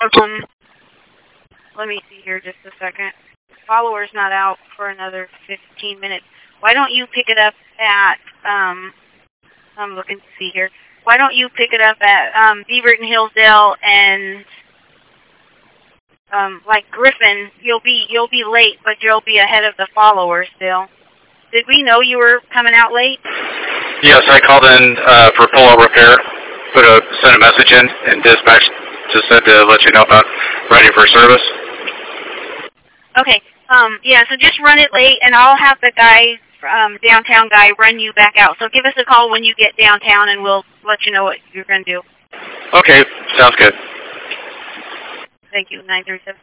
Let me see here just a second. Follower's not out for another 15 minutes. Why don't you pick it up at, I'm looking to see here. Why don't you pick it up at Beaverton, Hillsdale, and like Griffin? You'll be late, but you'll be ahead of the followers still. Did we know you were coming out late? Yes, I called in for pull-out repair. Sent a message in, and dispatch just said to let you know about ready for service. Okay. Yeah, so just run it late, and I'll have the guy, downtown guy, run you back out. So give us a call when you get downtown, and we'll let you know what you're going to do. Okay, sounds good. Thank you, 937.